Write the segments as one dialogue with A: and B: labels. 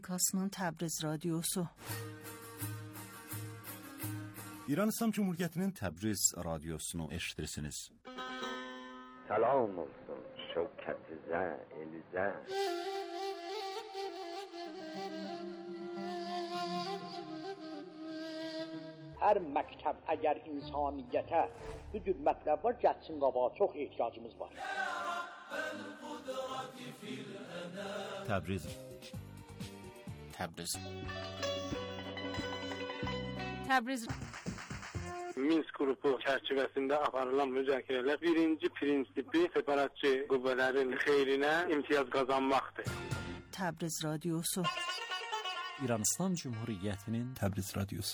A: Kasının Təbriz radiosu.
B: İran İslam Cumhuriyeti'nin Təbriz radyosunu eşitirsiniz.
C: Salam olsun şevketize, elize.
D: Hər məktəb əgər insaniyyətə bu cür mətləb var, gəlsin qabağa, çox ehtiyacımız var.
B: Təbriz. Təbriz.
A: Təbriz.
E: Minsk qrupu çərçivəsində aparılan müzakirələr birinci prinsipi separatçı qüvvələrin xeyrinə imtiyaz qazanmaqdır.
A: Təbriz radiosu.
B: İran İslam Cumhuriyeti'nin Təbriz radyosu.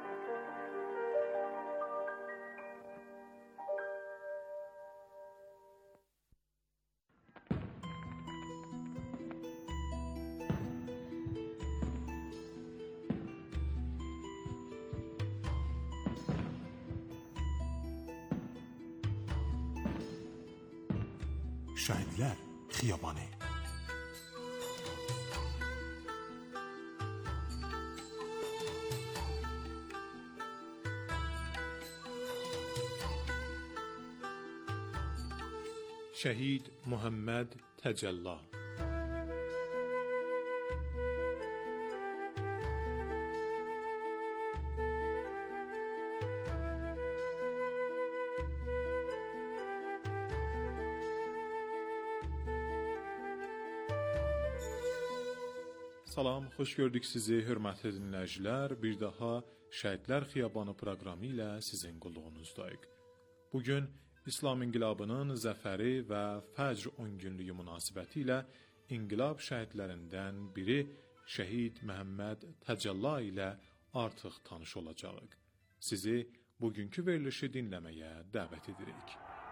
F: Şəhidlər Xiyabanı.
G: Şəhid Muhammed Təcəlla. Salam, xoş gördük sizi, hörmətli dinləyicilər. Bir daha Şəhidlər Xiyabanı proqramı ilə sizin qulluğunuzdayıq. Bugün İslam inqilabının zəfəri və Fəcr 10 günlüyü münasibəti ilə inqilab şəhidlərindən biri Şəhid Məhəmməd Təcəlla ilə artıq tanış olacağıq. Sizi bugünkü verilişi dinləməyə dəvət edirik.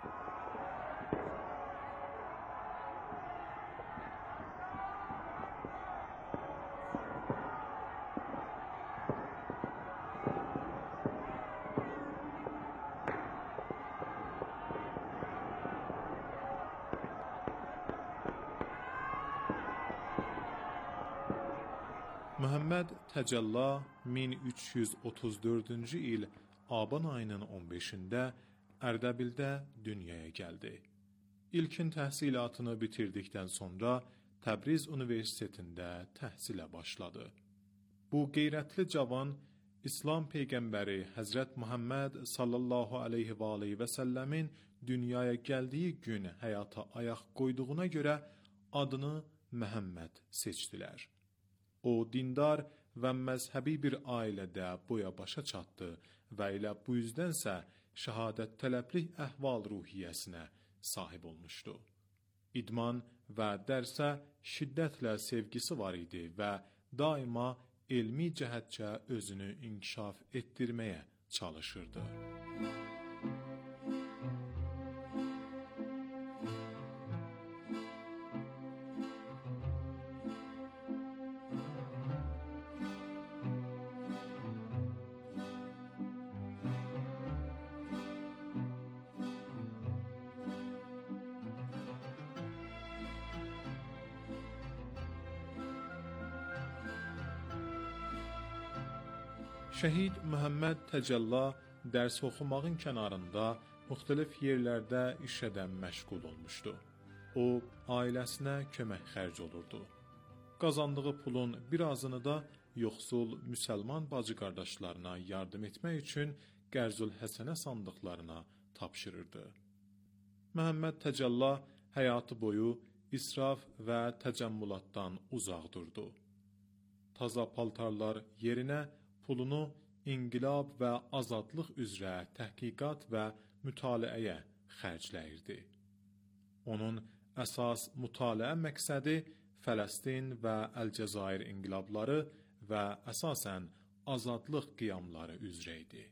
G: Məhəmməd Təcəlla 1334-cü il Aban ayının 15-də Ərdəbildə dünyaya gəldi. İlkin təhsilatını bitirdikdən sonra Təbriz Universitetində təhsilə başladı. Bu qeyrətli cavan İslam peyğəmbəri Həzrət Muhammed sallallahu aleyhi və aleyhi və səlləmin dünyaya gəldiyi gün həyata ayaq qoyduğuna görə adını Məhəmməd seçdilər. O, dindar və məzhəbi bir ailədə boya başa çatdı və elə bu yüzdənsə şəhadət tələblik əhval-ruhiyyəsinə sahib olmuşdu. İdman və dərsə şiddətlə sevgisi var idi və daima elmi cəhətcə özünü inkişaf etdirməyə çalışırdı. Şəhid Məhəmməd Təcəlla dərs oxumağın kənarında müxtəlif yerlərdə işədən məşğul olmuşdu. O, ailəsinə kömək xərc olurdu. Qazandığı pulun birazını da yoxsul müsəlman bacı qardaşlarına yardım etmək üçün Qərzül Həsənə sandıqlarına tapşırırdı. Məhəmməd Təcəlla həyatı boyu israf və təcəmmülatdan uzaq durdu. Taza paltarlar yerinə pulunu inqilab və azadlıq üzrə təhqiqat və mütaliəyə xərcləyirdi. Onun əsas mütaliə məqsədi Fələstin və Əlcəzair inqilabları və əsasən azadlıq qiyamları üzrə idi.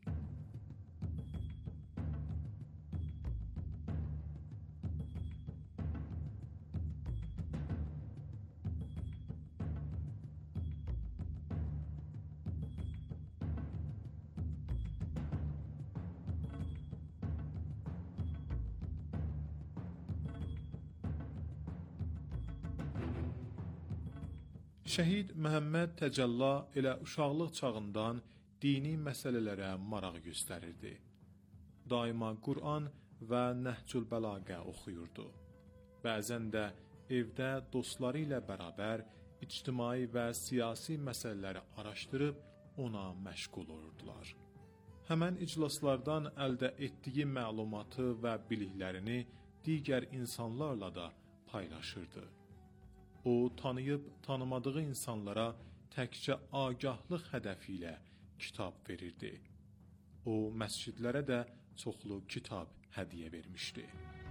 G: Şəhid Məhəmməd Təcəlla elə uşaqlıq çağından dini məsələlərə maraq göstərirdi. Daima Qur'an və Nəhcül Bəlağə oxuyurdu. Bəzən də evdə dostları ilə bərabər ictimai və siyasi məsələləri araşdırıb ona məşğul olurdular. Həmən iclaslardan əldə etdiyi məlumatı və biliklərini digər insanlarla da paylaşırdı. O, tanıyıb tanımadığı insanlara təkcə agahlıq hədəfi ilə kitab verirdi. O, məscidlərə də çoxlu kitab hədiyyə vermişdi.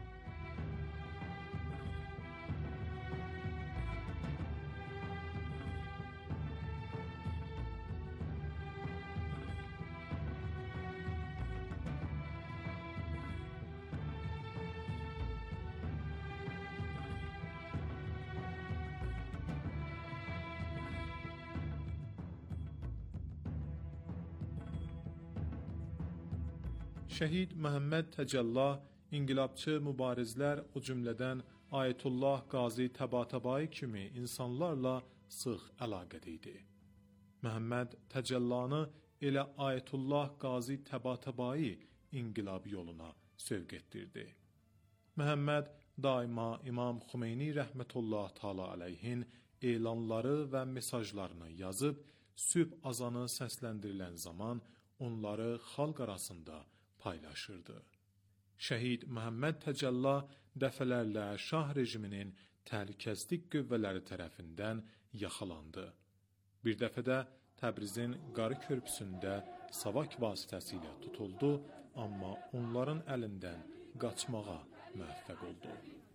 G: Şəhid Məhəmməd Təcəlla inqilabçı mübarizlər, o cümlədən Ayətullah Qazi Təbatabai kimi insanlarla sıx əlaqədə idi. Məhəmməd Təcəllanı elə Ayətullah Qazi Təbatabai inqilab yoluna sövq etdirdi. Məhəmməd daima İmam Xümeyni rəhmətullah təala əleyhin elanları və mesajlarını yazıb, sübh azanı səsləndirilən zaman onları xalq arasında paylaşırdı. Şəhid Məhəmməd Təcəlla dəfələrlə şah rejiminin təhlükəsizlik qüvvələri tərəfindən yaxalandı. Bir dəfədə Təbrizin Qarı körpüsündə savak vasitəsilə tutuldu, amma onların əlindən qaçmağa müvəffəq oldu.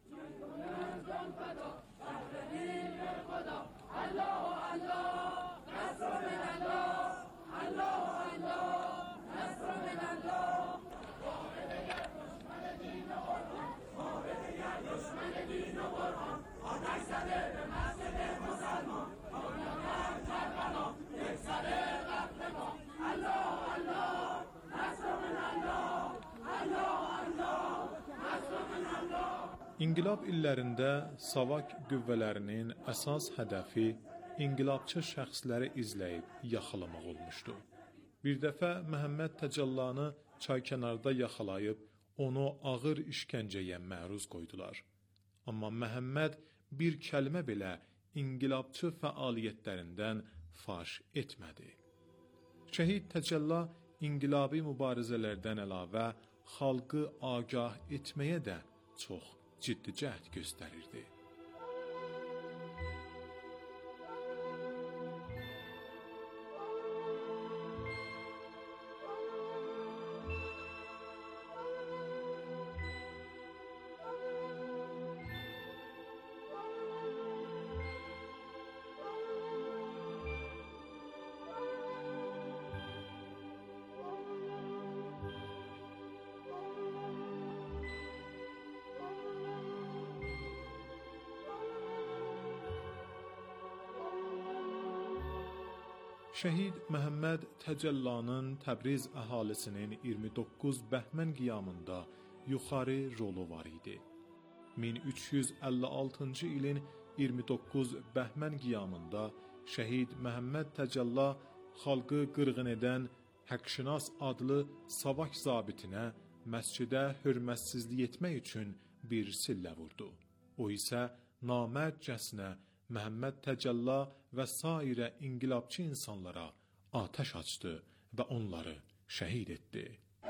G: İnqilab illərində savak qüvvələrinin əsas hədəfi inqilabçı şəxsləri izləyib yaxalamaq olmuşdu. Bir dəfə Məhəmməd Təcəllanı çaykənarda yaxalayıb onu ağır işgəncəyə məruz qoydular. Amma Məhəmməd bir kəlmə belə inqilabçı fəaliyyətlərindən faş etmədi. Şəhid Təcəlla inqilabi mübarizələrdən əlavə xalqı agah etməyə də çox ciddi cəhd göstərirdi. Şəhid Məhəmməd Təcəllanın Təbriz əhalisinin 29 bəhmən qiyamında yuxarı rolu var idi. 1356-cı ilin 29 bəhmən qiyamında Şəhid Məhəmməd Təcəlla xalqı qırğın edən Həqqşinas adlı savak zabitinə məscidə hörmətsizlik etmək üçün bir sillə vurdu. O isə namərcəsinə Məhəmməd Təcəlla və sairə inqilabçı insanlara atəş açdı və onları şəhid etdi.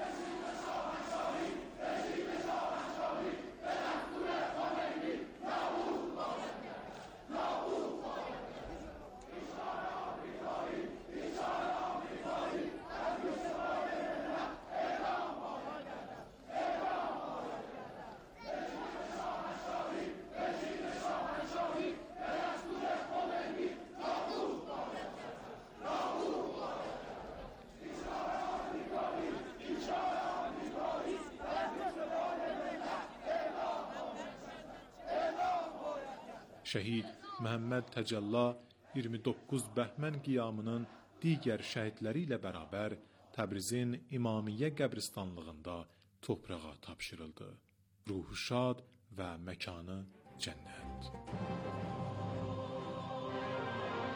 G: Şəhid Məhəmməd Təcəlla 29 bəhmən qiyamının digər şəhidləri ilə bərabər Təbrizin İmamiyyə qəbristanlığında torpağa tapşırıldı. Ruhu şad və məkanı cənnət.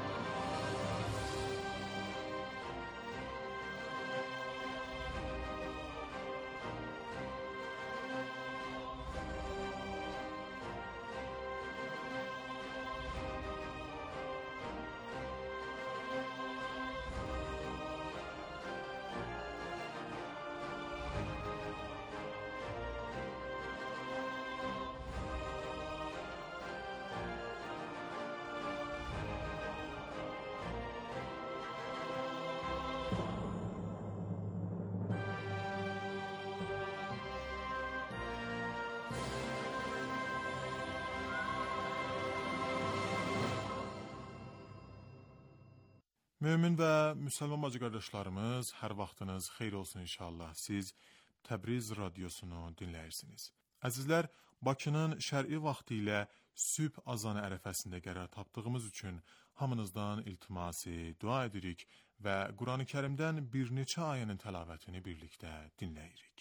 G: Mömin və müsəlman bacı qardaşlarımız, hər vaxtınız xeyir olsun inşallah. Siz Təbriz radiosunu dinləyirsiniz. Əzizlər, Bakının şər'i vaxtı ilə sübh azanı ərəfəsində qərar tapdığımız üçün hamınızdan iltimasi dua edirik və Qurani-Kərimdən bir neçə ayənin təlavətini birlikdə dinləyirik.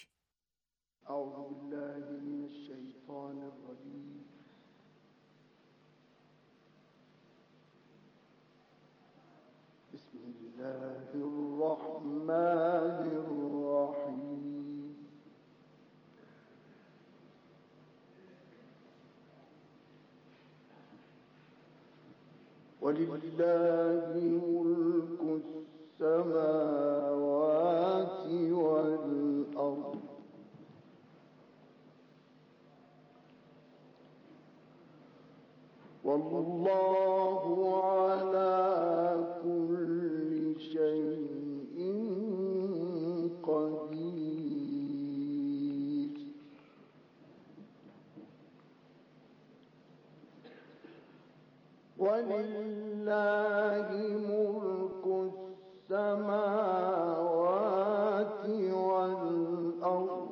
H: Euzubillahimineşşeytanirracim. Bismillahirrahmanirrahim. Velillahi mulkus semavati vel ard. Vallahu ala kulli şeyin kadir. Velillahi mulkus semavati vel ard.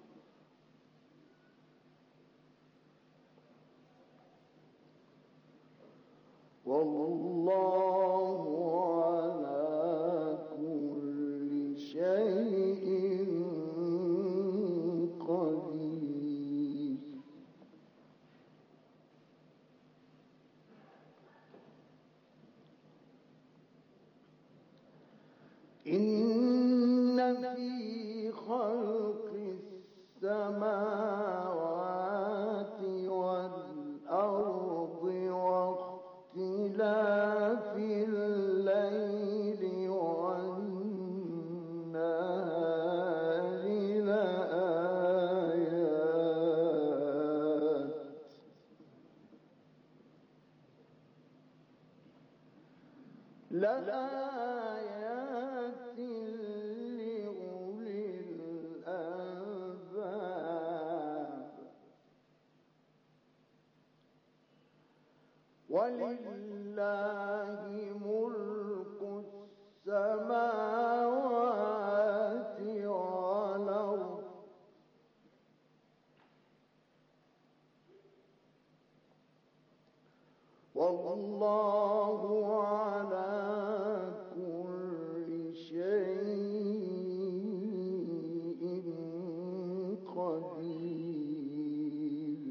H: Vallahu ala kulli şeyin kadir. İnne fî halqis semâvâti vel ardı ve ihtilâfil leyli ven nâhâri لآيات لأولي الألباب ولله ملك السماوات والأرض والله على كل شيء قدير.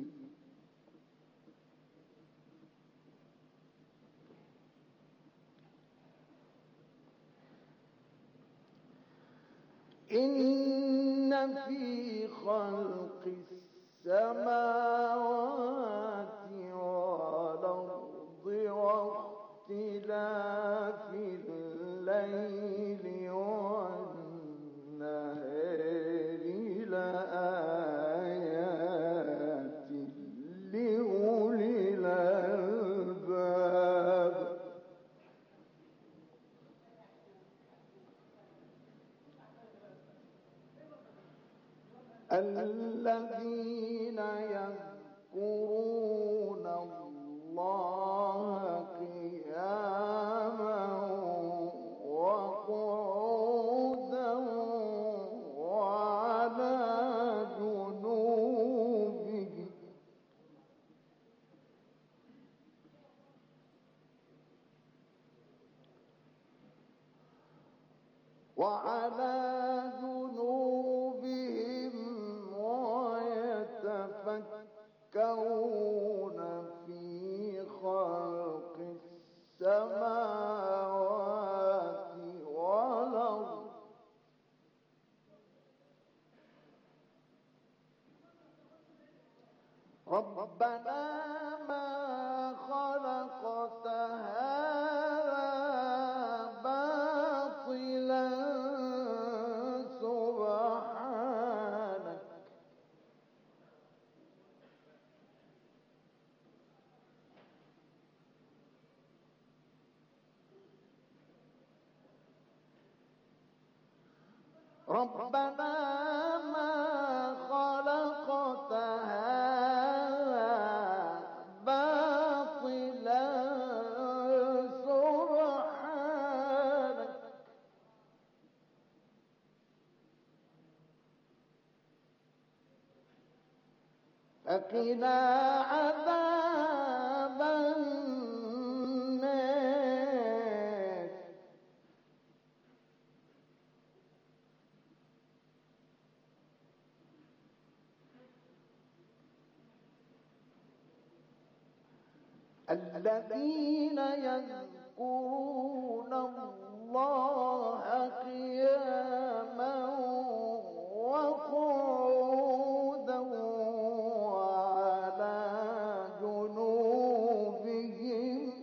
H: إن في خلق السماوات والأرض واختلاف الليل والنهار لآيات لأولي الألباب. الذين يذكرون الله قياما وقعودا وعلى جنوبهم ويتفكرون في خلق السماوات والأرض ربنا ما خلقت هذا باطلا سبحانك ربنا ما خلقت هذا باطلا سبحانك فقنا عذاب النار الذين يذكرون الله قياما وقعودا وعلى جنوبهم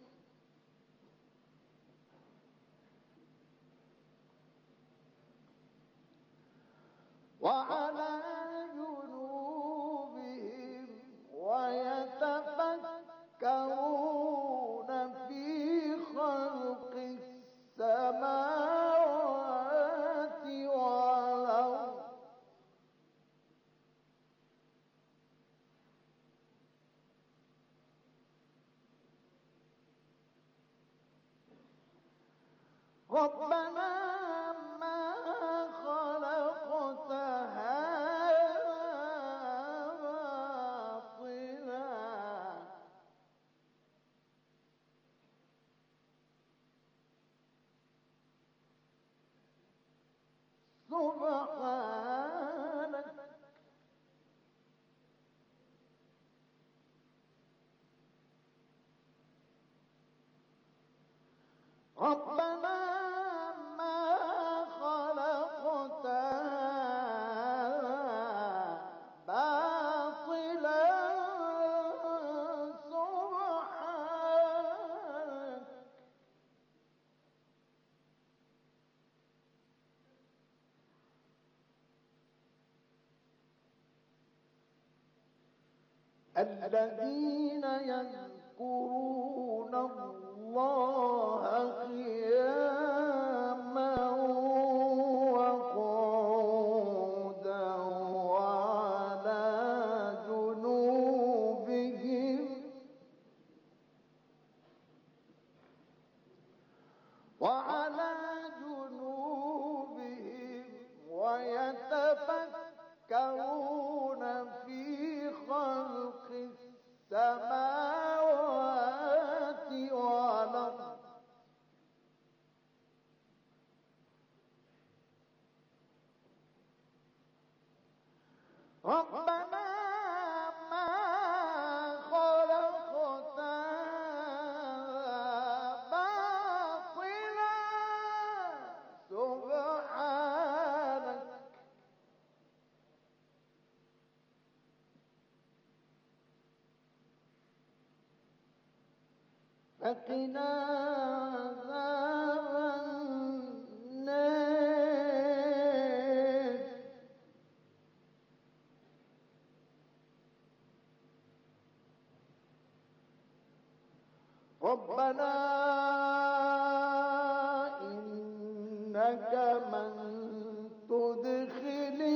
H: ويتفكرون في خلق السماوات والأرض ربنا ما خلقت سبحانك ربنا ما خلقت باطلا سبحانك الذين يذكرون الله قياما وقعودا وعلى جنوبهم ويتفكرون في خلق السماوات والأرض ربنا ما خلقت باطلا سبحانك فقنا عذاب النار ربنا إنك من تدخل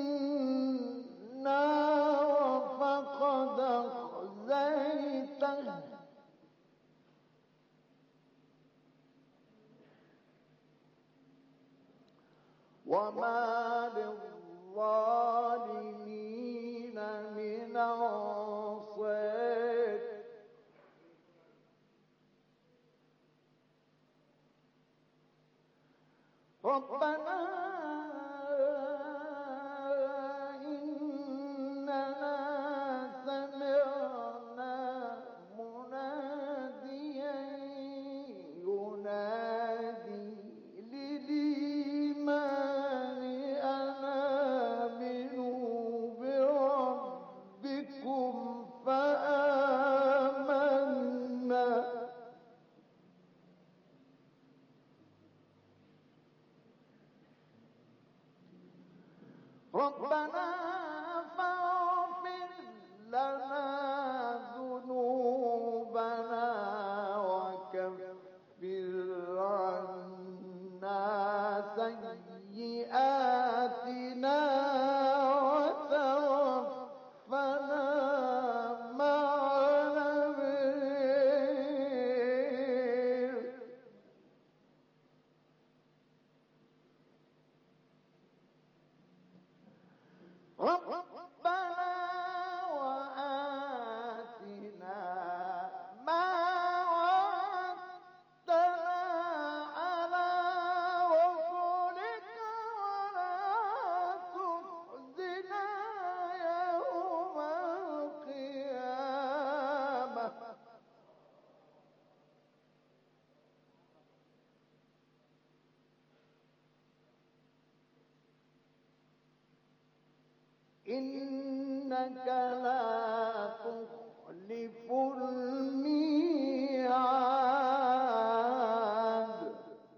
H: النار فقد أخزيته وما للظالمين من أنصار ربنا إننا سمعنا مناديا ينادي للإيمان أن آمنوا بربكم فآمنا ربنا فاغفر لنا ذنوبنا وكفر عنا سيئاتنا وتوفنا مع الأبرار ربنا إنك لا تخلف الميعاد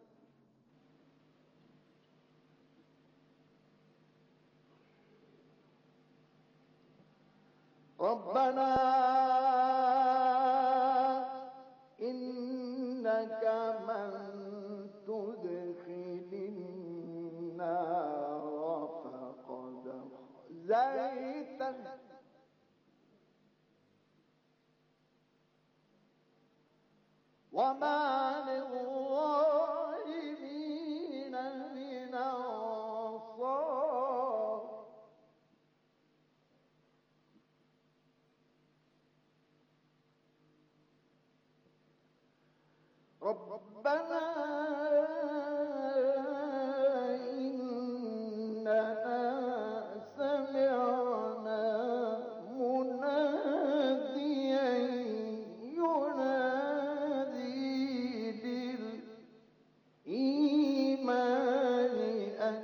H: ربنا إنك من تدخل النار فقد أخزيته وما للظالمين من أنصار ربنا إننا سمعنا مناديا ينادي للإيمان أن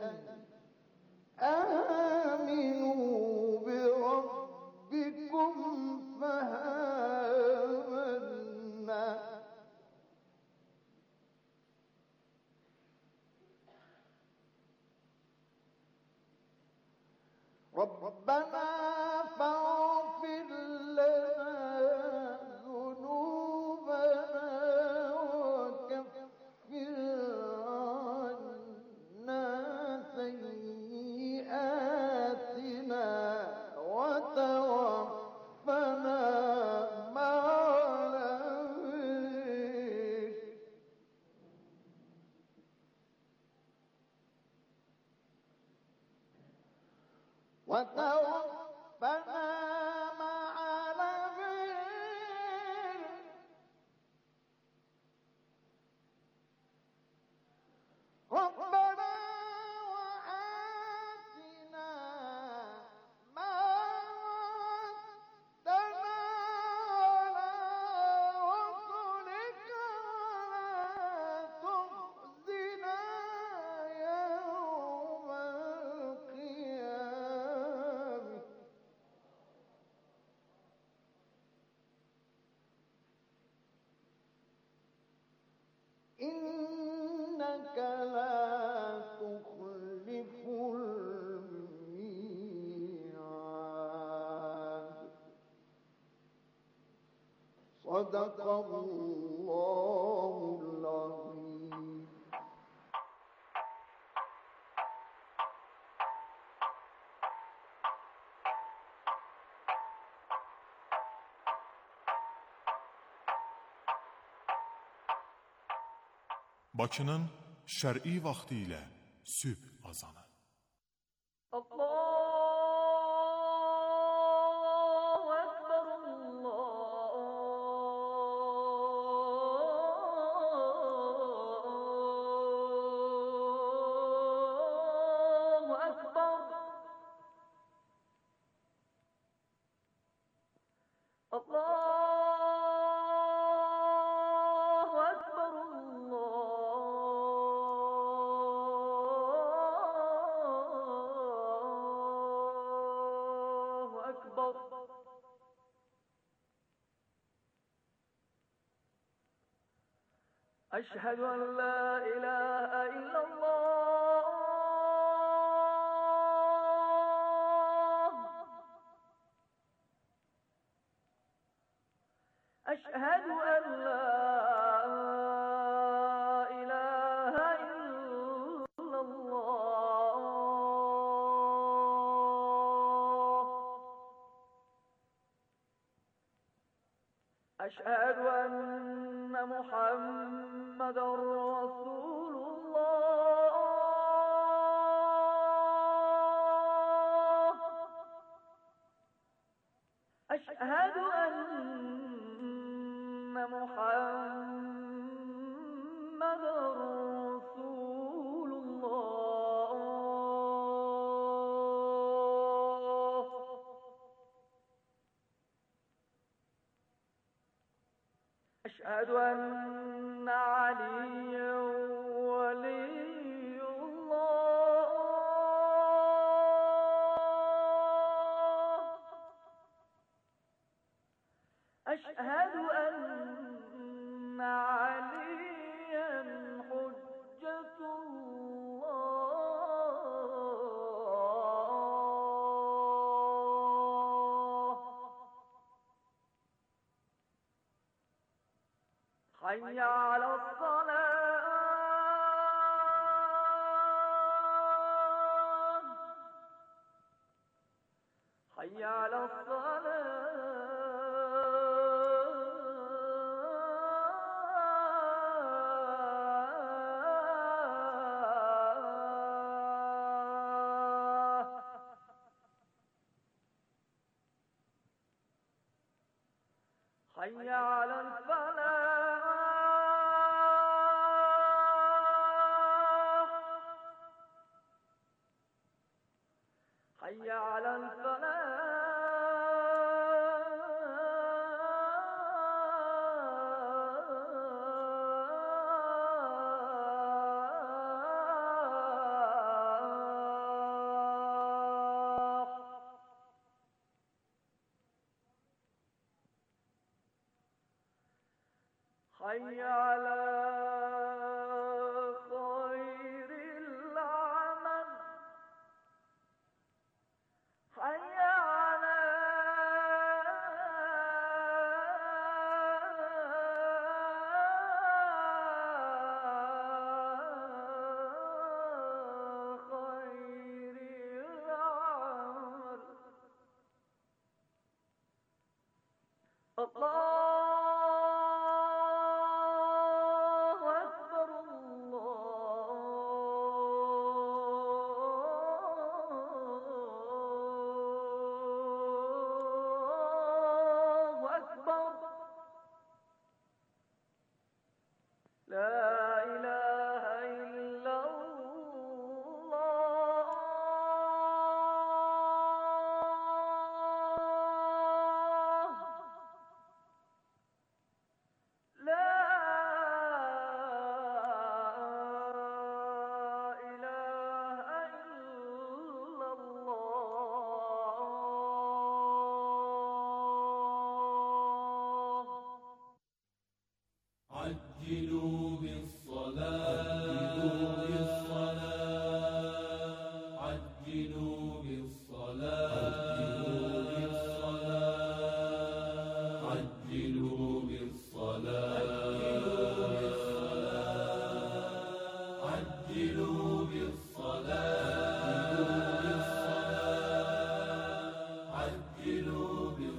H: آمنوا بربكم فآمنا ربنا فاغفر لنا ذنوبنا وكفر عنا سيئاتنا وتوفنا مع الأبرار وتوفنا مع الأبرار ربنا وآتنا ما وعدتنا على رسلك ولا تخزنا يوم القيامة إنك لا تخلف الميعاد صدق الله العظيم.
F: Bakının şər'i vaxtı ilə sübh azanı.
I: Allahu Ekber, Allahu Ekber, Allah. أشهد أن لا إله إلا الله أشهد أن لا إله إلا الله أشهد أن محمد رسول الله أشهد أن محمد رسول الله أشهد أن عليا ولي الله حي على الصلاة حي على الصلاة حي على الفلاح حي على الفلاح حي على خير العمل حي على خير العمل الله لا إله إلا الله لا إله إلا الله
J: عجلوا بالصلاة عجلوا بالصلاة عجلوا بالصلاة عجلوا بالصلاة عجلوا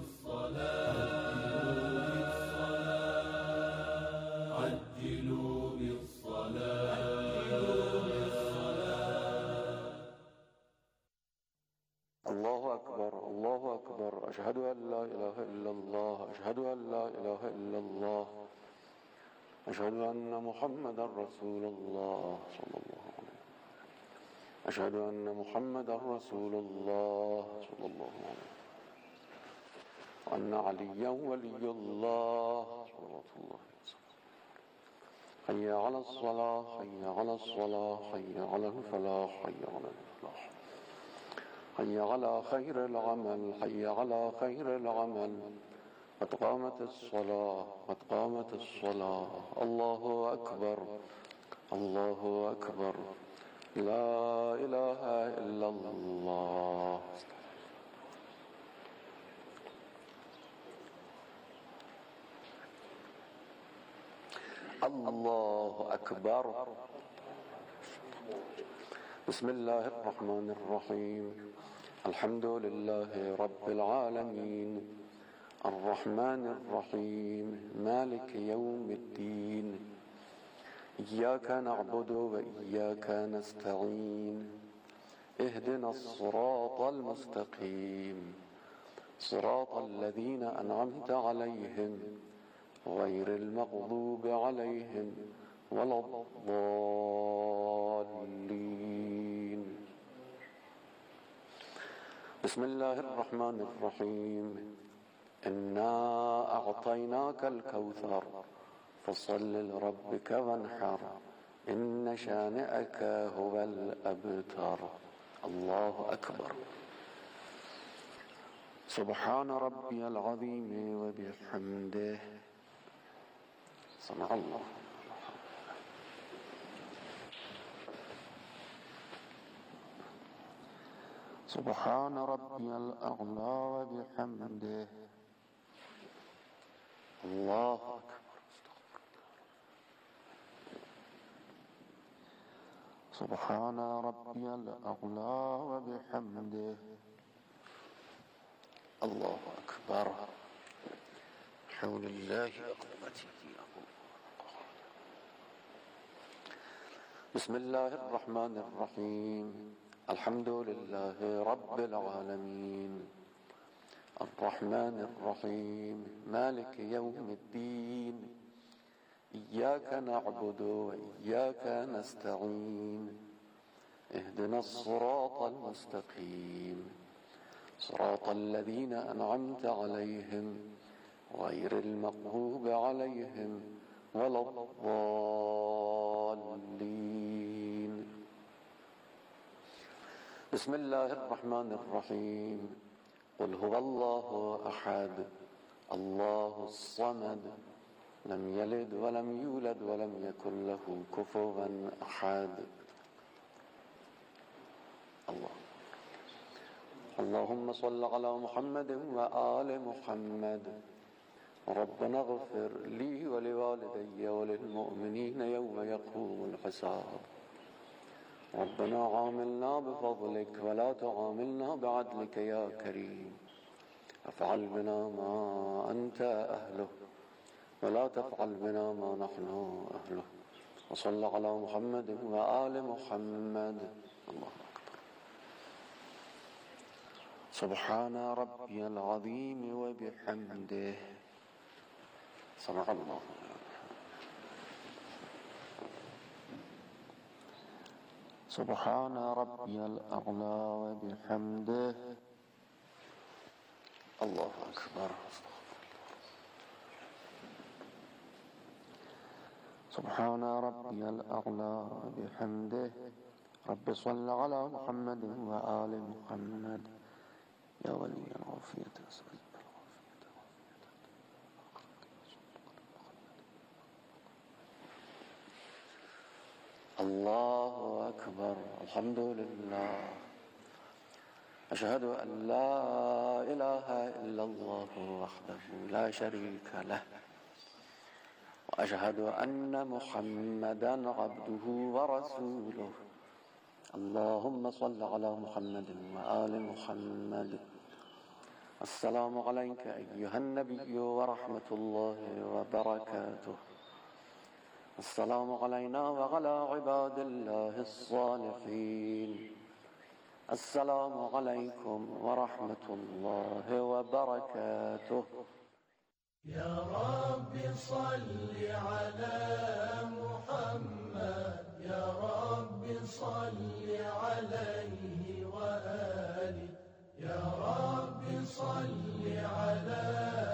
J: بالصلاة عجلوا بالصلاة
K: الله أكبر الله أكبر أشهد أن لا إله إلا الله أشهد أن لا إله إلا الله أشهد أن محمدا رسول الله صلى الله عليه وسلم أشهد أن محمدا رسول الله صلى الله عليه وسلم وأن عليا ولي الله صلى الله عليه وسلم حي على الصلاة حي على الصلاة حي على الفلاح حي على الفلاح حي على خير العمل حي على خير العمل قد قامت الصلاة قد قامت الصلاة الله أكبر الله أكبر لا إله إلا الله الله أكبر بسم الله الرحمن الرحيم الحمد لله رب العالمين الرحمن الرحيم مالك يوم الدين إياك نعبد وإياك نستعين اهدنا الصراط المستقيم صراط الذين أنعمت عليهم غير المغضوب عليهم ولا الضالين بسم الله الرحمن الرحيم إنا أعطيناك الكوثر فصل لربك وانحر إن شانئك هو الأبتر الله أكبر سبحان ربي العظيم وبحمده سمع الله سبحان ربي الأعلى وبحمده الله أكبر سبحان ربي الأعلى وبحمده الله أكبر حول الله وقوته بسم الله الرحمن الرحيم الحمد لله رب العالمين الرحمن الرحيم مالك يوم الدين إياك نعبد وإياك نستعين اهدنا الصراط المستقيم صراط الذين أنعمت عليهم غير المغضوب عليهم ولا الضالين بسم الله الرحمن الرحيم قل هو الله أحد الله الصمد لم يلد ولم يولد ولم يكن له كفوا أحد اللهم صل على محمد وآل محمد ربنا اغفر لي ولوالدي وللمؤمنين يوم يقوم الحساب ربنا عاملنا بفضلك ولا تعاملنا بعدلك يا كريم افعل بنا ما أنت أهله ولا تفعل بنا ما نحن أهله وصل على محمد وآل محمد الله أكبر سبحان ربي العظيم وبحمده سمع الله سبحان ربي الأعلى وبحمده الله أكبر سبحان ربي الأعلى وبحمده رب صل على محمد وآل محمد يا ولي العافية الله أكبر الحمد لله أشهد أن لا إله إلا الله وحده لا شريك له وأشهد أن محمدا عبده ورسوله اللهم صل على محمد وآل محمد السلام عليك أيها النبي ورحمة الله وبركاته السلام علينا وعلى عباد الله الصالحين السلام عليكم ورحمة الله وبركاته
J: يا رب صل على محمد يا رب صل عليه وآله يا رب صل على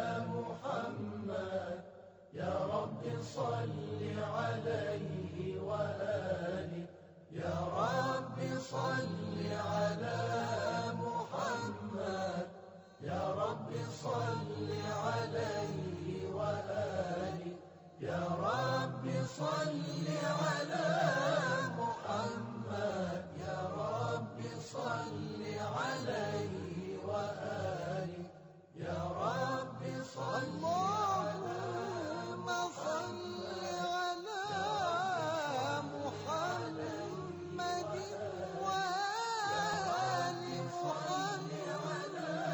J: محمد يا رب صل عليه وآله يا رب صل على محمد يا رب صل عليه وآله يا رب صل على محمد يا رب صل عليه وآله يا رب صل على
H: صل على محمد وآل محمد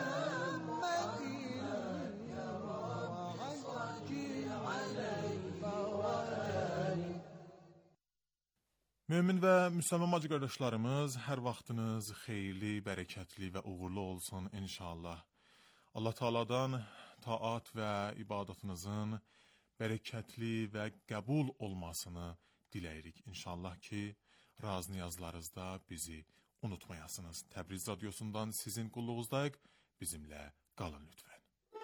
F: Mömin və müsəlman bacı qardaşlarımız, hər vaxtınız xeyirli, bərəkətli və uğurlu olsun inşallah. Allah Taala'dan taat və ibadətinizin bərəkətli və qəbul olmasını diləyirik inşallah ki, raz niyazlarınızda bizi unutmayasınız. Təbriz radiosundan sizin qulluğuzdayıq, bizimlə qalın lütfən.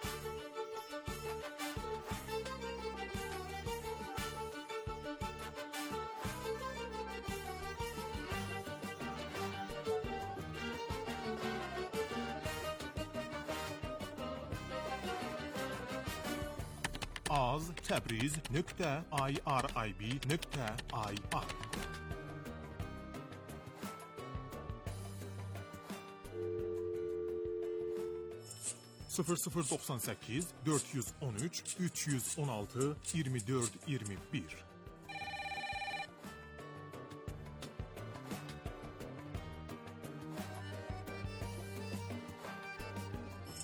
F: az.təbriz.irib.ir 0098 413 316 24 21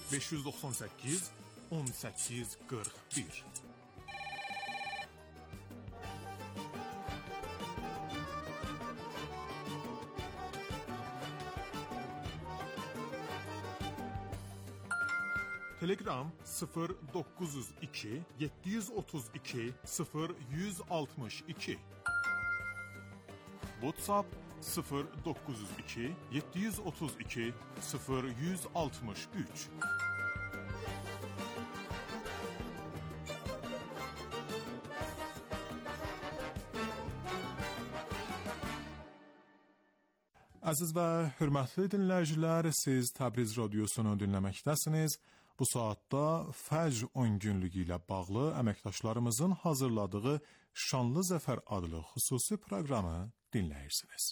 F: 598 18 41. Telegram 0902 732 0162. WhatsApp 0902 732 0163. Əziz və hörmətli dinləyicilər, siz Təbriz radiosunu dinləməkdəsiniz. Bu saatda Fəcr 10 günlüyü ilə bağlı əməkdaşlarımızın hazırladığı Şanlı Zəfər adlı xüsusi proqramı dinləyirsiniz.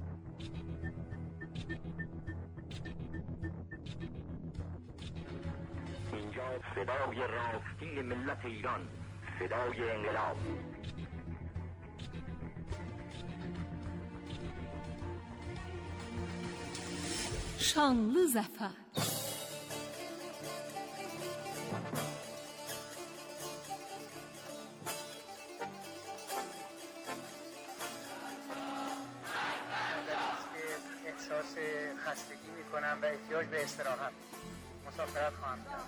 C: اینجا صدای راستین ملت ایران، صدای انقلاب.
A: Şanlı Zəfər.
L: احساس خستگی میکنم و احتیاج به استراحت. مسافرت خواهم کرد.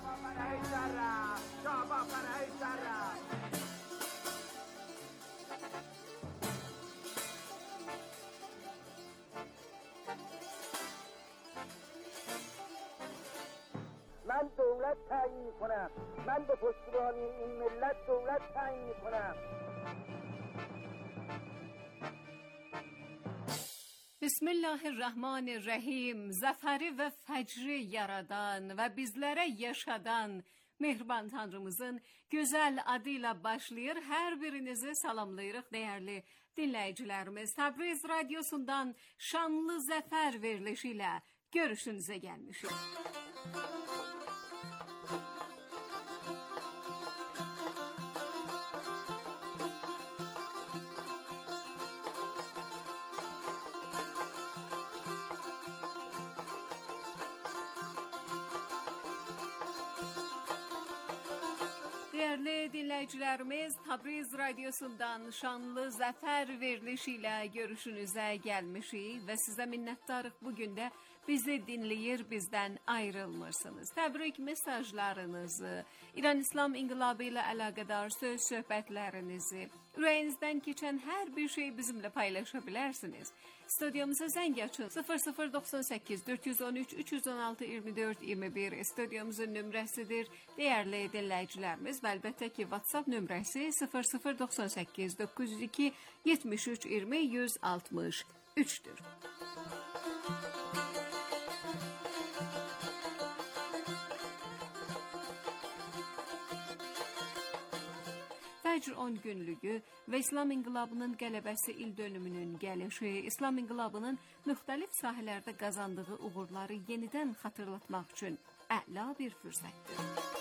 D: من دولت تعیین میکنم. من به پشتیبانی این ملت دولت تعیین میکنم.
A: بسم الله الرحمن الرحیم. Zəfəri və fəcri yaradan və bizlərə yaşadan mehriban Tanrımızın gözəl adıyla başlayır. Hər birinizi salamlayırıq dəyərli dinləyicilərimiz. Təbriz radiosundan Şanlı Zəfər verilişi ilə görüşünüzə gəlmişik. Değerli dinləyicilərimiz, Təbriz radiosundan Şanlı Zəfər verilişi ilə görüşünüzə gəlmişik və sizə minnətdarıq. Bugün də bizi dinləyir, bizdən ayrılmırsınız. Təbrik mesajlarınızı, İran İslam İnqilabı ilə əlaqədar söz söhbətlərinizi, ürəyinizdən keçən hər bir şeyi bizimlə paylaşa bilərsiniz. Stüdyomuza zəng açın 0098 413 316 24 21 stüdyomuzun nömrəsidir. Değerli dinləyicilərimiz, və əlbəttə ki WhatsApp nömrəsi 0098 902 73 20 163'dür. Fəcr 10 günlüyü və İslam İnqilabının qələbəsi il dönümünün gəlişi, İslam İnqilabının müxtəlif sahələrdə qazandığı uğurları yenidən xatırlatmaq üçün əla bir fürsətdir.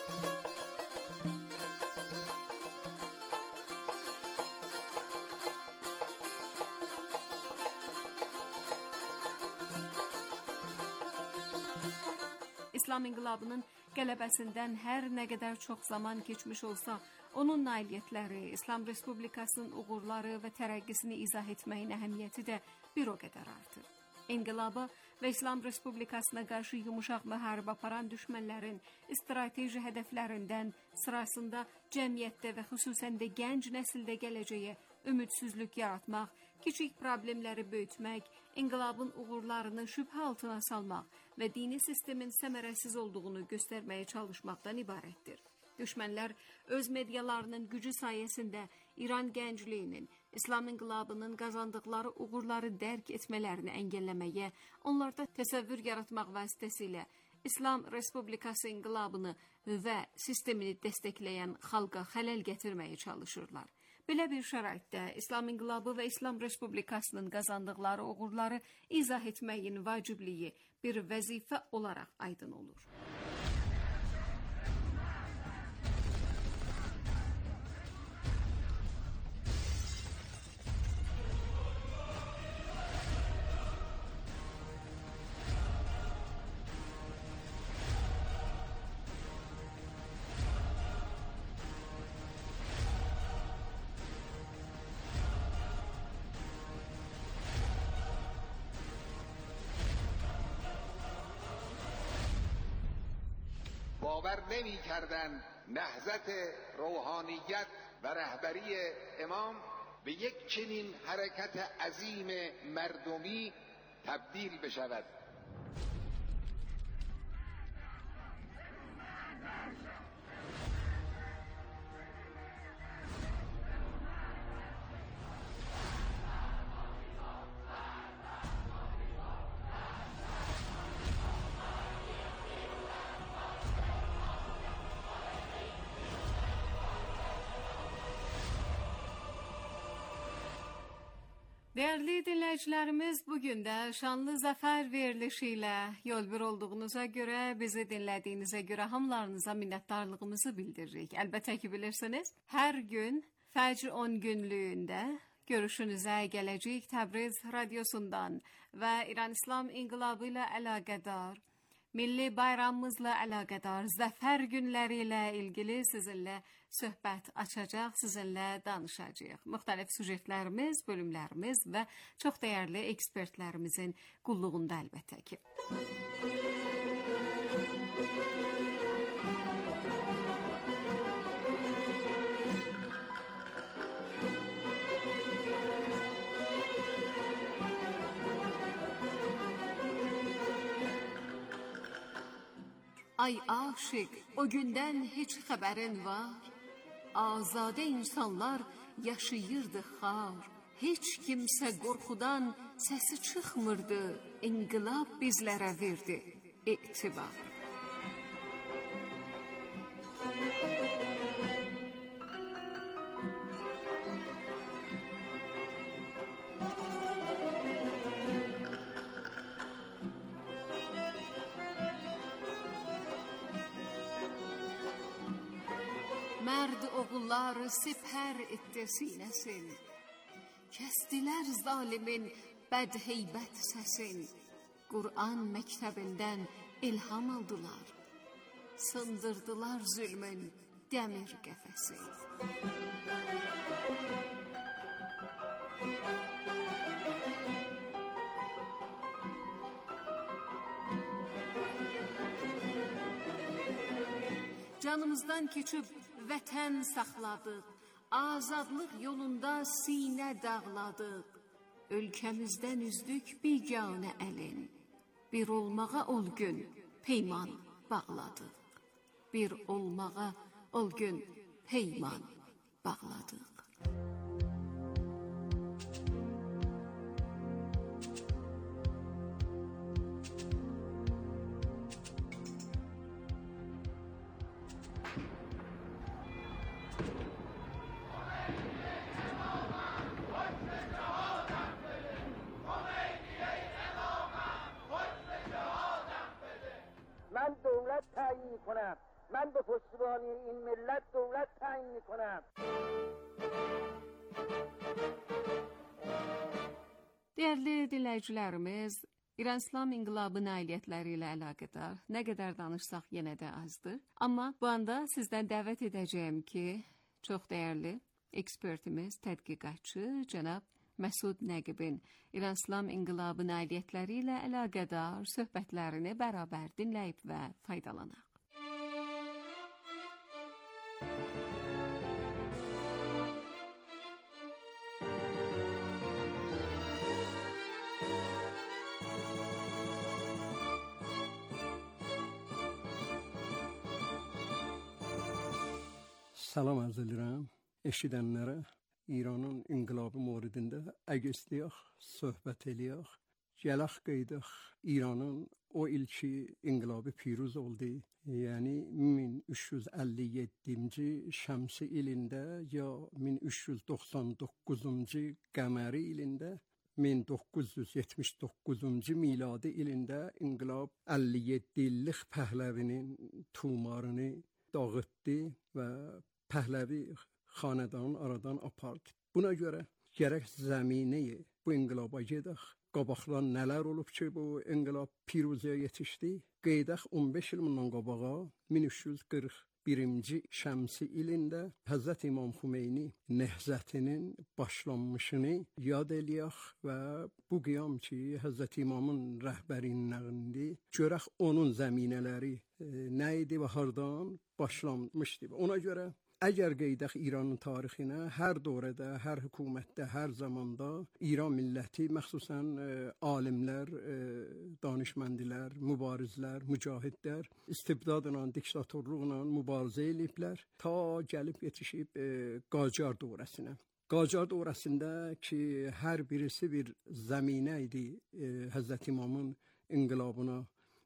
A: İslam İnqilabının qələbəsindən hər nə qədər çox zaman keçmiş olsa, onun nailiyyətləri, İslam Respublikasının uğurları və tərəqqisini izah etməyin əhəmiyyəti də bir o qədər artır. İnqilaba və İslam Respublikasına qarşı yumuşaq müharibə aparan düşmənlərin strateji hədəflərindən sırasında cəmiyyətdə və xüsusən də gənc nəsildə gələcəyə ümidsizlik yaratmaq, kiçik problemləri böyütmək, inqilabın uğurlarını şübhə altına salmaq və dini sistemin səmərəsiz olduğunu göstərməyə çalışmaqdan ibarətdir. Düşmənlər öz medialarının gücü sayəsində İran gəncliyinin, İslam İnqilabının qazandıqları uğurları dərk etmələrini əngəlləməyə, onlarda təsəvvür yaratmaq vasitəsilə İslam Respublikası inqilabını və sistemini dəstəkləyən xalqa xələl gətirməyə çalışırlar. Belə bir şəraitdə İslam İnqilabı və İslam Respublikasının qazandıqları uğurları izah etməyin vacibliyi bir vəzifə olaraq aydın olur.
M: باور نمی کردن نهضت روحانیت و رهبری امام به یک چنین حرکت عظیم مردمی تبدیل بشود.
A: Değerli dinləyicilərimiz, bugün də şanlı zəfər verilişi ilə yol bir olduğunuza görə, bizi dinlədiyinizə görə hamılarınıza minnətdarlığımızı bildiririk. Əlbəttə ki, bilirsiniz, hər gün fəcr 10 günlüyündə görüşünüzə gələcək Təbriz radiosundan və İran İslam İnqilabı ilə əlaqədar, milli bayramımızla əlaqədar, zəfər günləri ilə ilgili sizinlə söhbət açacaq, sizinlə danışacağıq. Müxtəlif sujetlərimiz, bölümlərimiz və çox dəyərli ekspertlərimizin qulluğunda əlbəttə ki. Ay aşık, o gündən heç xəbərin var? Azadə insanlar yaşayırdı xar. Heç kimsə qorxudan səsi çıxmırdı. İnqilab bizlərə verdi etibar. Mərd oğulları sipər etdi sinəsin. Kəstilər zalimin bədheybət səsin. Qur'an məktəbindən ilham aldılar. Sındırdılar zülmün dəmir qəfəsi. Canımızdan keçib vətən saxladıq, azadlıq yolunda sinə dağladıq. Ölkəmizdən üzdük biganə əlin, bir olmağa ol gün peyman bağladıq. Bir olmağa ol gün peyman bağladıq.
D: من دولت تعیین میکنم. من به پشتیبانی این ملت دولت تعیین میکنم.
A: Değerli dinləyicilərimiz, İran İslam İnqilabı nailiyyətləri ilə əlaqədar nə qədər danışsaq yenə də azdır. Amma bu anda sizdən dəvət edəcəyim ki, çox dəyərli ekspertimiz, tədqiqatçı cənab Məsud Nəqibin İran İslam İnqilabı nailiyyətləri ilə əlaqədar söhbətlərini bərabər dinləyib və faydalanaq.
N: Salam arz edirəm eşidənlərə. İranın inqilabı moridində əgəsliyək, söhbət eləyək. Gələk qeydək İranın o ilki inqilabı piruz oldu. Yəni 1357-ci şəmsi ilində ya 1399-cu qəməri ilində 1979-cu miladi ilində inqilab 57 illik Pəhləvinin tumarını dağıtdı və Pəhləvi xanədanın aradan apardı. Buna görə gərək zəminəyi bu inqilaba gedək. Qabaqdan nələr olub ki, bu inqilab piruzəyə yetişdi? Qeydək 15 il bundan qabağa 1340 birinci Şəmsi ilində Həzrət İmam Xümeyni nehzətinin başlanmışını yad eləyək və bu qiyam ki, Həzrət İmamın rəhbərinliyində görək onun zəminələri nə idi və hardan başlanmışdı. Ona görə əgər qeydək İranın tarixinə, hər dövrdə, hər hökumətdə, hər zamanda İran milləti, məxsusən alimlər, danışməndilər, mübarizlər, mücahidlər istibdadla, diktatorluqla mübarizə ediblər, ta gəlib yetişib Qacar dövrəsinə. Qacar dövrəsində ki, hər birisi bir zəminə idi Həzrət İmamın inqilabına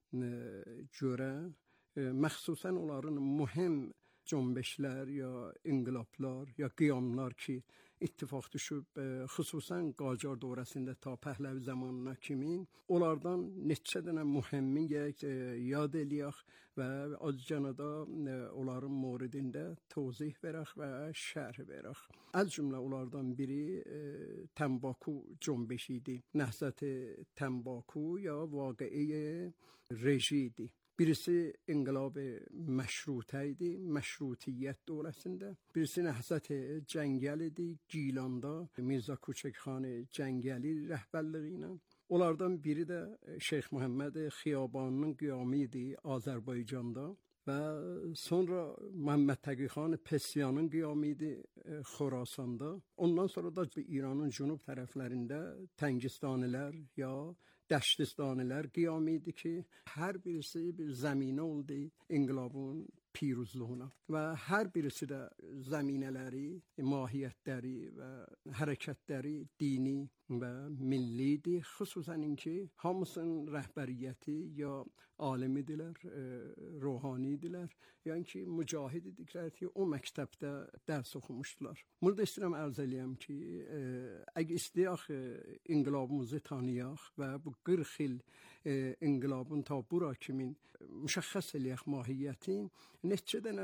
N: görə, məxsusən onların mühüm cənbəşlər ya inqilablar ya qiyamlar ki ittifaq düşüb xüsusən Qacar dövrəsində ta Pəhləvi zamanına kimi onlardan neçə dənə mühəmmin yad eləyək və azcana da onların moridində tozih verək və şərh verək. Az cümlə onlardan biri Tənbaku cənbəşi idi. Nəhzət-i Tənbaku ya vaqiə reji idi. Birisi inqilab məşrutə idi, məşrutiyyət dövrəsində. Birisi Nəhzət Cəngəl idi, Gilanda, Mirzə Koçəkxan Cəngəli rəhbərliyi ilə. Onlardan biri də Şeyx Məhəmməd Xiyabanının qiyamı idi Azərbaycanda və sonra Məhəmməd Təqixan Pesyanın qiyamı idi Xorasanda. Ondan sonra da İranın cənub tərəflərində Təngistanilər ya Dəştistanilər qiyamı idi ki, hər birisi bir zəminə oldu inqilabın piruzluğuna və hər birisi də zəminələri, mahiyyətləri və hərəkətləri dini və millidir. Xüsusən ki, hamısının rəhbəriyyəti ya alimidirlər, ruhanidirlər, yəni ki, mücahid idiklər ki, o məktəbdə dərs oxumuşdular. Burada istəyirəm ərz eləyəm ki, əgər istəyək inqilabımızı tanıyaq və bu 40 il inqilabın ta bura kimi müşəxəs eləyək mahiyyətin, neçə dənə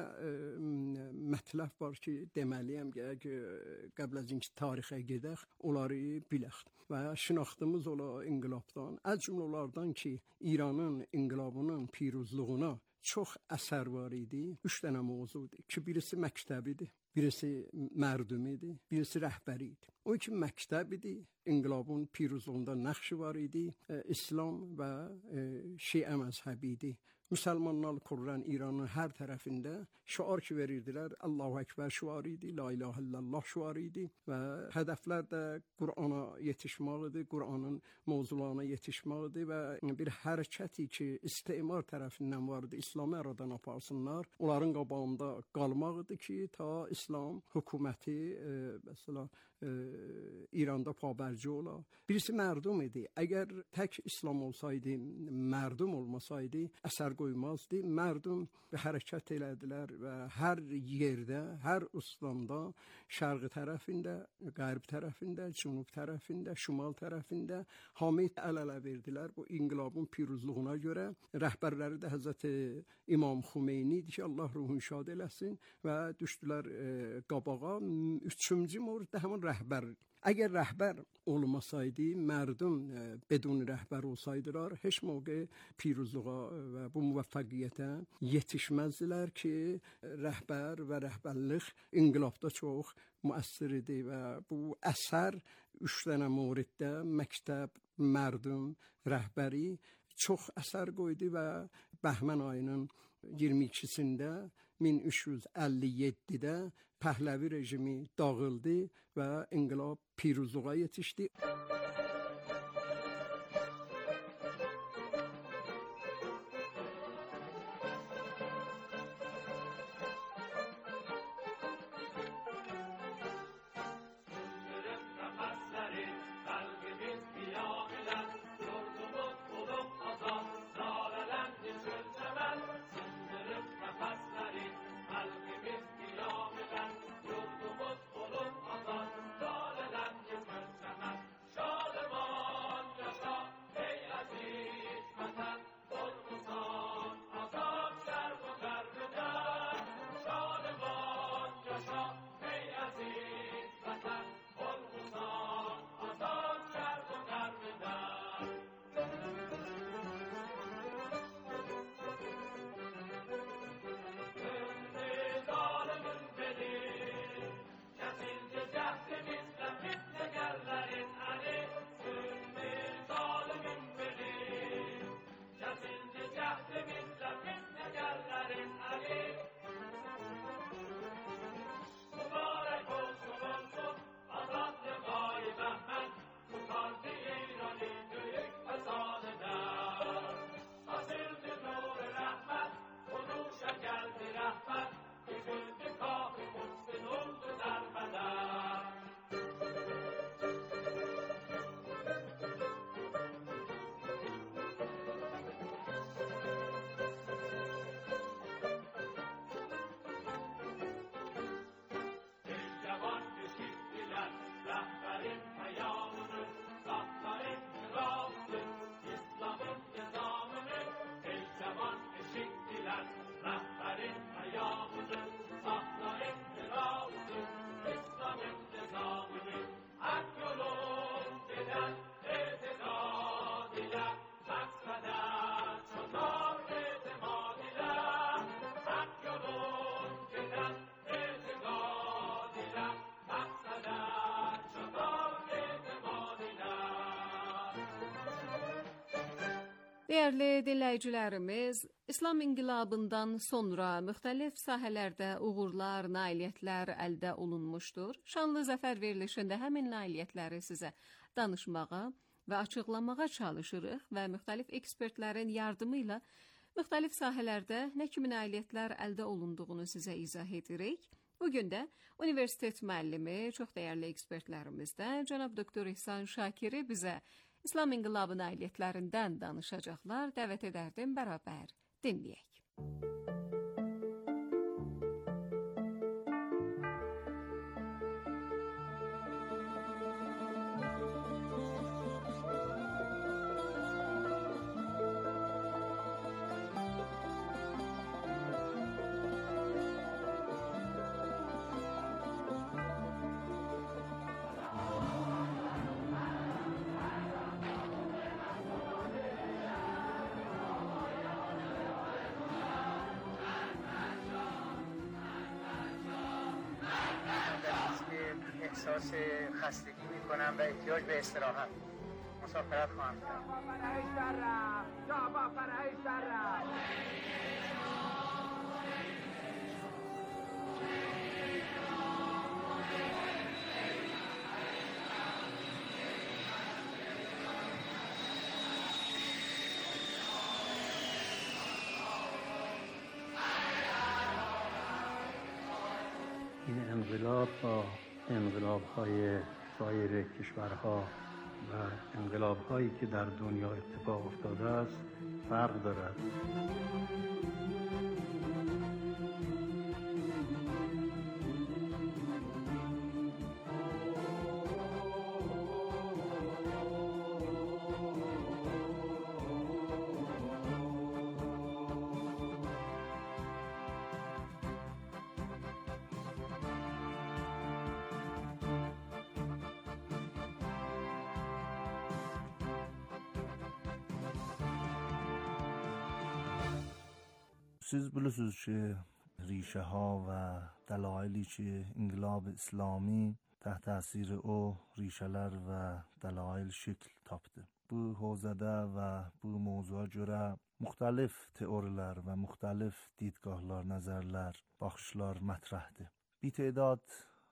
N: mətləb var ki, deməliyəm ki, qəbl az inki tarixə gedək, onları bilək və şinaxtımız ola inqilabdan, az cümlə onlardan ki, İranın inqilabının piruzluğuna çox əsər var idi. 3 dənə mövzudur ki, birisi məktəbidir, birisi mərdum idi, birisi rəhbəri idi. O ki, məktəb idi, inqilabın piruzluğunda nəxşi var idi, İslam və Şiə məzhəbi idi. Müsəlmanlar kurulan İranın hər tərəfində şüar ki verirdilər, Allahu Ekber şüarı idi, La ilahe illallah şüarı idi və hədəflər də Qur'ana yetişmək idi, Qur'anın mövzularına yetişmək idi və bir hərəkəti ki istimar tərəfindən vardı, İslamı aradan aparsınlar, onların qabağında qalmaq idi ki, ta İslam hökuməti məsələn İranda pabərci ola. Birisi mərdum idi. Əgər tək İslam olsaydı, mərdum olmasaydı, əsər qoymazdı. Mərdum hərəkət elədilər və hər yerdə, hər İslamda, şərq tərəfində, qərb tərəfində, cənub tərəfində, şimal tərəfində hamı əl-ələ verdilər bu inqilabın piruzluğuna görə. Rəhbərləri də Həzrət İmam Xümeyni idi ki, Allah ruhunu şad eləsin və düşdülər qabağa. Üçüncü mövrid də həmin rəhbər. Əgər rəhbər olmasaydı, mərdum bedun rəhbər olsaydılar, heç mövqe piruzluğa və bu müvəffəqiyyətə yetişməzdilər ki, rəhbər və rəhbərlik inqilabda çox müəssir idi və bu əsər 3 dənə mövriddə məktəb, mərdum, rəhbəri çox əsər qoydu və Bəhmən ayının 22-sində 1357-də Pəhləvi rejimi dağıldı və inqilab piruzluğa yetişdi.
J: Şah
A: Değerli dinləyicilərimiz, İslam inqilabından sonra müxtəlif sahələrdə uğurlar, nailiyyətlər əldə olunmuşdur. Şanlı zəfər verilişində həmin nailiyyətləri sizə danışmağa və açıqlamağa çalışırıq və müxtəlif ekspertlərin yardımı ilə müxtəlif sahələrdə nə kimi nailiyyətlər əldə olunduğunu sizə izah edirik. Bugün də universitet müəllimi, çox dəyərli ekspertlərimizdən cənab doktor İhsan Şakiri bizə İslam inqilabı nailiyyətlərindən danışacaqlar. Dəvət edərdim, bərabər dinləyək.
L: احساس خستگی میکنم و احتیاج به استراحت مسافرت خواهم کرد.
I: جا با فرهش در رفت.
O: این انقلاب با انقلاب‌های سایر کشورها و انقلاب‌هایی که در دنیا اتفاق افتاده است فرق دارد.
P: siz bilirsiniz ki ریشه ها و دلایلی که انقلاب اسلامی تحت تاثیر او ریشه‌lar و دلایل şekil tapdı. Bu havzada və bu mövzuya görə müxtəlif teorilər və müxtəlif didgahlar, nəzərlər, baxışlar mətrəhdir. Bir tədad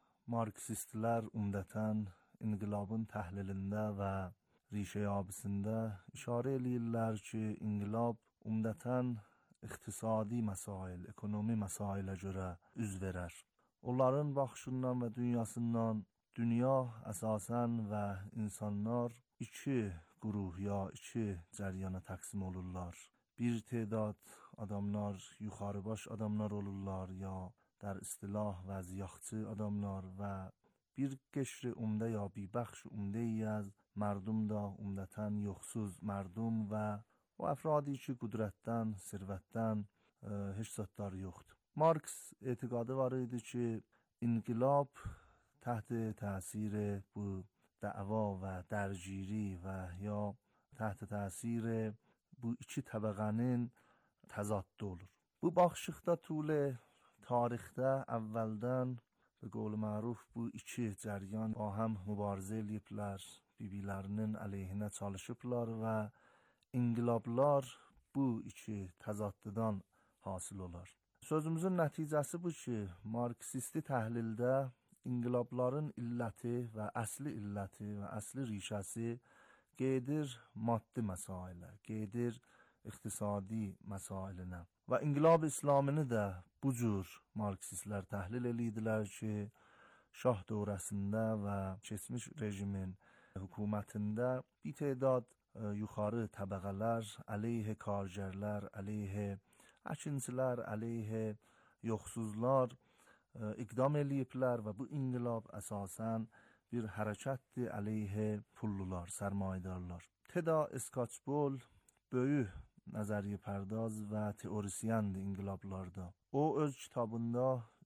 P: marksistlər ümumən inqilabın təhlilində və ریشه‌یابisində işarə edirlər ki, inqilab ümumən iqtisadi məsail, ekonomi məsailə görə üz verər. Onların baxışından və dünyasından dünya əsasən və insanlar iki quruh ya iki cəryana təqsim olurlar. Bir tədad adamlar yuxarıbaş adamlar olurlar ya در اصطلاح وضعیتçı adamlar və bir قشر عمده یا بیبخش عمده ای از مردم da عمدتاً yoxsuz مردم və o افرادی ki qüdrətdən, sirvətdən heç zatları yoxdur. Marks etiqadı var idi ki, inqilab تحت تأثیر bu dava və dərgiri və ya تحت تأثیر bu iki təbəqənin təzaddı olur. Bu baxışıqda tule tarixdə əvvəldən به قول معروف bu iki cəryan با هم mübarizə ediblər, birbirlərinin əleyhinə çalışıblar və inqilablar bu iki təzaddıdan hasil olar. Sözümüzün nəticəsi bu ki, marksisti təhlildə inqilabların illəti və əsli illəti və əsli rişəsi gedir maddi məsailə, gedir iqtisadi məsailinə. Və inqilab İslamini də bu cür marksistlər təhlil edirdilər ki, şah dövrəsində və keçmiş rejimin hökumətində bir tədad yuxarı təbəqələr əleyhə kargərlər, əleyhə əkinçilər, əleyhə yoxsuzlar iqdam eləyiblər və bu inqilab əsasən bir hərəkətdir əleyhə pullular, sərmayedarlar. Teda Eskaçbol böyük nəzəriyyə pərdaz və teorisyendir inqilablarda. O öz kitabında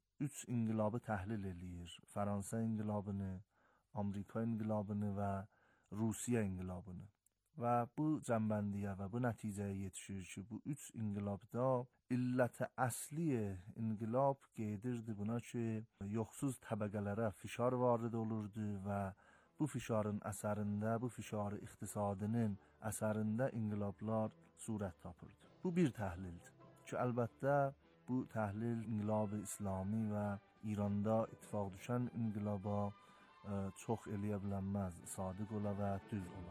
P: 3 inqilabı təhlil eləyir. Fransa inqilabını, Amerika inqilabını və Rusiya inqilabını. Və bu cəmbəndiyə və bu nəticəyə yetişir ki, bu 3 inqilabda illət-i əsli inqilab gedirdi buna ki, yoxsuz təbəqələrə fişar varid olurdu və bu fişarın əsərində, bu fişarı iqtisadının əsərində inqilablar surət tapırdı. Bu bir təhlildir ki, əlbəttə bu təhlil inqilab-ı İslami və İranda ittifaq düşən inqilaba çox eləyə bilənməz, sadiq ola və düz ola.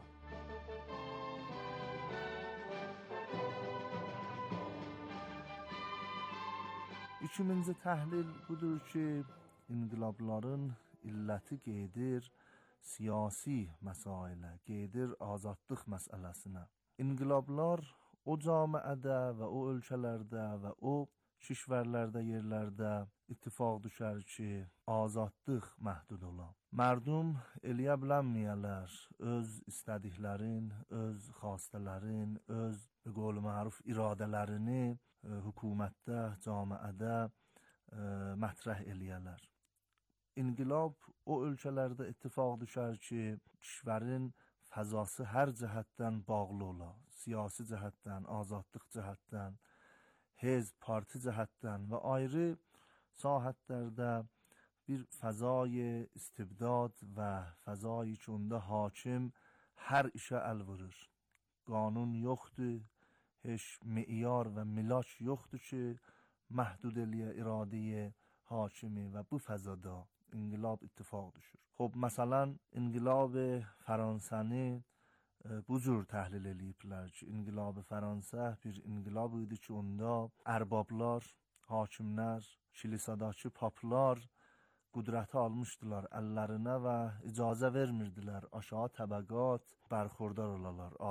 P: İkinci təhlil budur ki, inqilabların illəti gedir siyasi məsailə, gedir azadlıq məsələsinə. İnqilablar o camiədə və o ölkələrdə və o kişvərlərdə, yerlərdə ittifaq düşər ki, azadlıq məhdud ola. Mərdum eləyə bilənməyələr öz istədiklərin, öz xastələrin, öz qol məruf iradələrini hökumətdə, camiədə mətrəh eləyələr. İnqilab o ölkələrdə ittifaq düşər ki, kişvərin fəzası hər cəhətdən bağlı ola. Siyasi cəhətdən, azadlıq cəhətdən, hezb, parti cəhətdən və ayrı sahətlərdə bir fəzai istibdad və fəzai ki, onda hakim hər işə əl vurur. Qanun yoxdur, heç meyar və milaç yoxdur ki, məhdud eləyə iradəyə hakimi və bu fəzada inqilab ittifaq düşür. Xub, məsələn, inqilab Fransəni bu cür təhlil eləyiblər ki, inqilab Fransa bir inqilab idi ki, onda ərbablar, hakimlər, kilisadakı paplar qudrəti almışdılar əllərinə və icazə vermirdilər aşağı təbəqat bərxurdar olalar.